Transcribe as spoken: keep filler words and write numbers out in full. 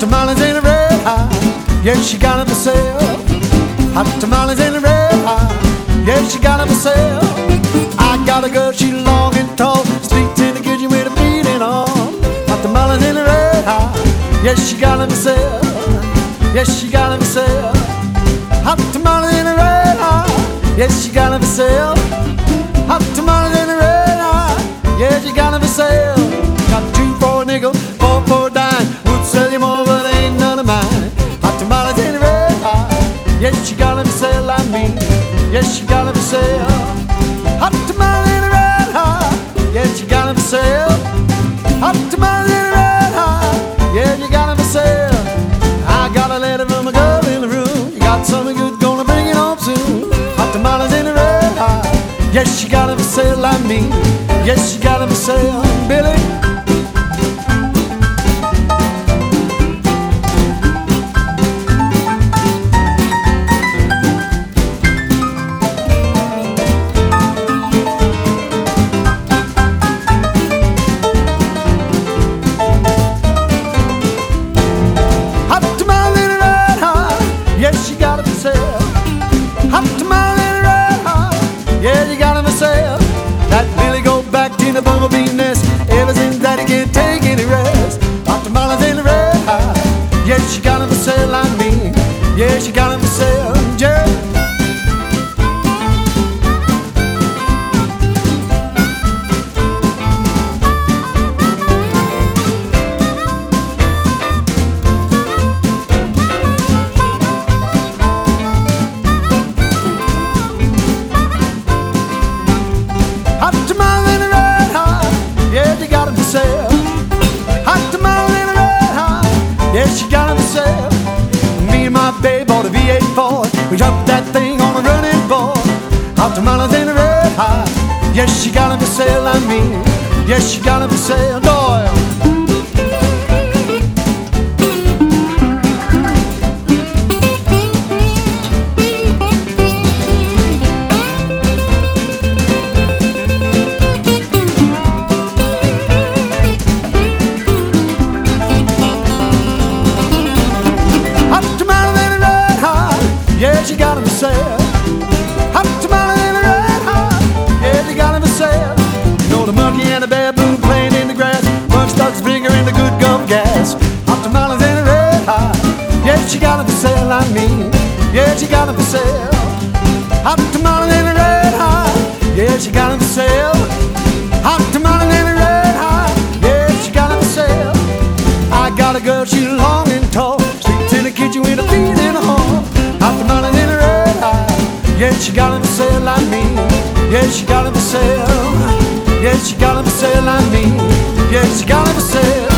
tamales in a red hot. Yes, she got 'em for sale. Hot tamales in a red hot. Yes, she got 'em for sale. I got a girl, she long and tall, sweet in the kitchen with a beating on. Hot tamales in a red hot. Yes, she got 'em for sale. Yes, she got 'em for sale. Hot tamales in a red hot. Yes, she got 'em for sale. Hot tamales in a red hot. Yeah, she got 'em for sale. Got two for a nickel, four for a dime. Would sell you more, but ain't none of mine. Hot tamales in a red hot. Yes, she got 'em for sale, I mean. Yes, she got 'em for sale. Hot tamales in a red hot. Yes, she got 'em for sale. Hot tamales in a red hot. Yeah, you got 'em for sale. I got a letter from a girl in the room. You got something good, gonna bring it home soon. Hot tamales in a red hot. Yes, she got 'em for sale, I mean. Yes, she got 'em for sale, Billy. Hot tamales in a red hot. Yes, she got 'em for sale. Hot tamales in a red hot. Yeah, you got 'em for sale. That Billy go back to the bumblebee nest ever since that he can't take any rest. Hot tamales in a red hot. Yeah, she got 'em for sale, I mean. Yeah, she got 'em for sale, yeah. Hot tamales in a red hot. Yeah, you got 'em for sale. Hot tamales in a red hot. Yeah, she got 'em for sale. Me and my babe bought a V eight Ford. We dropped that thing on a running board. Hot tamales in a red hot. Yes, she got 'em for sale, I mean. Yes, she got 'em for sale, Doyle. Hot tamales in a red hot. Yeah, she got 'em for sale. Hot tamales in a red hot. Yeah, she got 'em for sale. You know the monkey and the baboon playing in the grass. Bunch ducks bigger in the good gum gas. Hot tamales in a red hot. Yeah, she got 'em for sale, I mean. Yeah, she got 'em for sale. Hot tamales in a red hot. Yeah, she got 'em for sale. Hot tamales in a red hot. Yeah, she got 'em for sale. I got a girl, she long and tall, sleeps in the kitchen with her feet in the hall. Hot tamales in a red hot. Yeah, she got 'em for sale, I mean. Yeah, she got 'em for sale. Yeah, she got 'em for sale, I mean. Yeah, she got 'em for sale.